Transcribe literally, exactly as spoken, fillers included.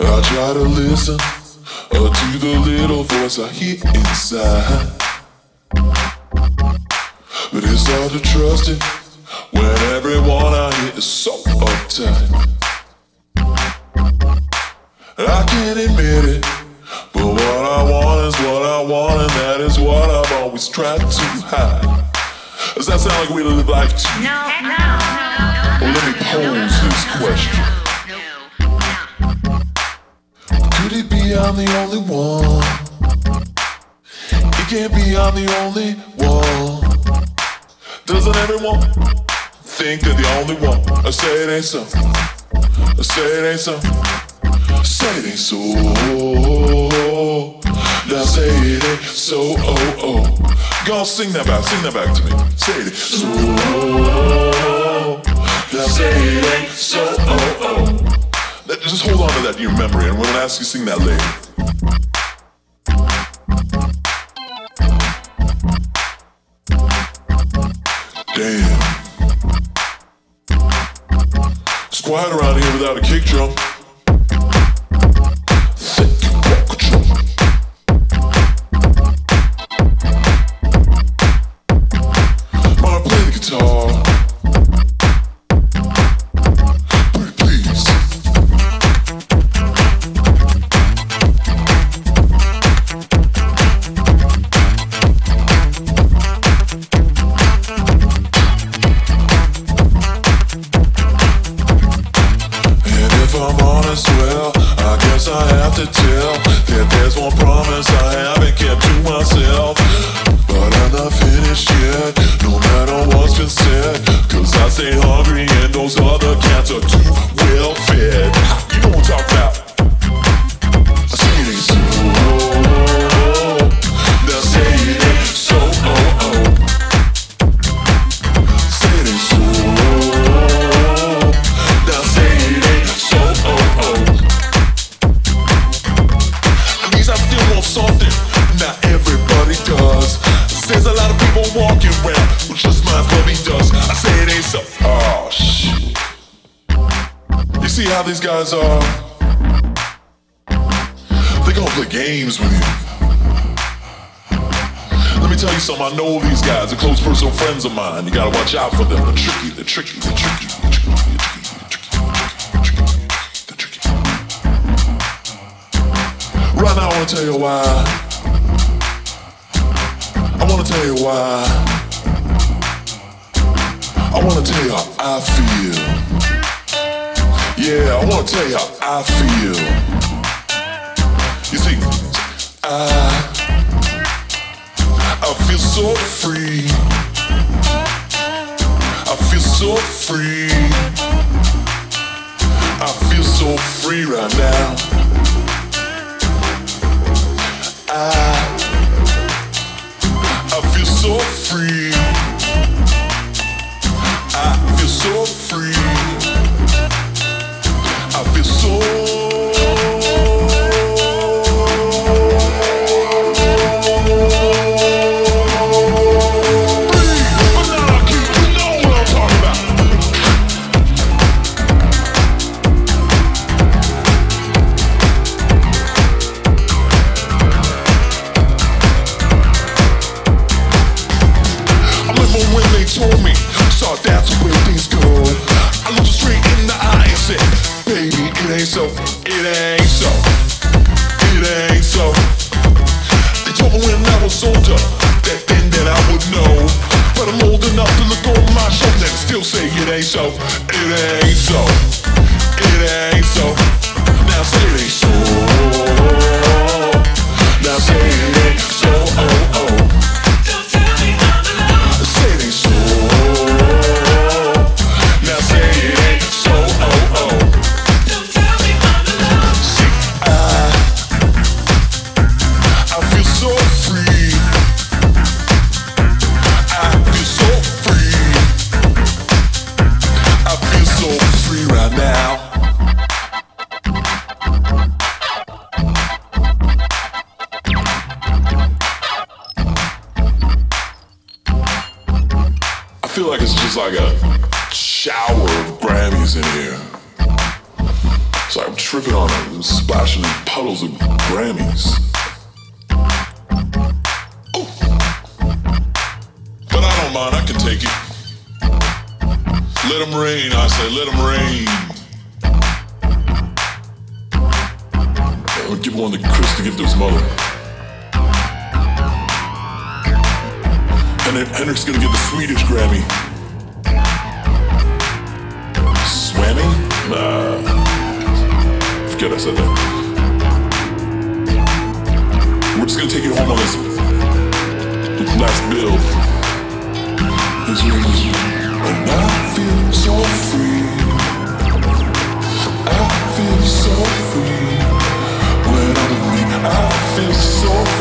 I try to listen uh, to the little voice I hear inside, but it's hard to trust it when everyone I hear is so uptight. I can't admit it, but what I want is what I want, and that is what I've always tried to hide. Does that sound like a way to live life to you? No, no, no. Well, let me pose this question. Could it be I'm the only one? It can't be I'm the only one. Doesn't everyone think they're the only one? I say it ain't so. I say it ain't so. Say it ain't so. Now say it ain't so. Oh oh. Y'all sing that back. Sing that back to me. Say it ain't so. Now say it ain't so. Oh oh. Just hold on to that in your memory, and we're gonna ask you to sing that later. Damn. It's quiet around here without a kick drum. Think you walk control. Wanna play the guitar? To tell that there's one promise I haven't kept to myself, but I'm not finished yet, no matter what's been said, cause I stay hungry and those other cats are too well fed. You know what I'm talking about. I say it ain't so. Now say it ain't so. Oh oh. Say it ain't so. Now say it ain't so. Oh oh. Something not everybody does. There's a lot of people walking around who just mind what he does. I say it ain't so. Oh shit. You see how these guys are? They gonna play games with you. Let me tell you something. I know these guys. They're close personal friends of mine. You gotta watch out for them. They're tricky. They're tricky. They're tricky. They're tricky. They're tricky. Right now I wanna tell you why. I wanna tell you why. I wanna tell you how I feel. Yeah, I wanna tell you how I feel. You see, I I feel so free. I feel so free. I feel so free right now. I, I feel so free. I feel so free. I feel so so, it ain't so, it ain't so. They told me when I was older that then that I would know, but I'm old enough to look over my shoulder and still say it ain't so, it ain't so, it ain't so. Now say it ain't so. Now say it ain't so. Oh oh. Don't tell me I'm alone. Say it ain't so. Now say it ain't so. Oh oh. So free, I feel so free, I feel so free right now. I feel like it's just like a shower of Grammys in here. So I'm tripping on it, and splashing in puddles of Grammys. Ooh. But I don't mind, I can take it. Let them rain, I say, let them rain. I'll give one to Chris to give to his mother. And Hendrix gonna get the Swedish Grammy. Swammy? Nah. Forget I said that. We're just gonna take you home on this, this last bill. This is, and I feel so free. I feel so free. When I'm with me, I feel so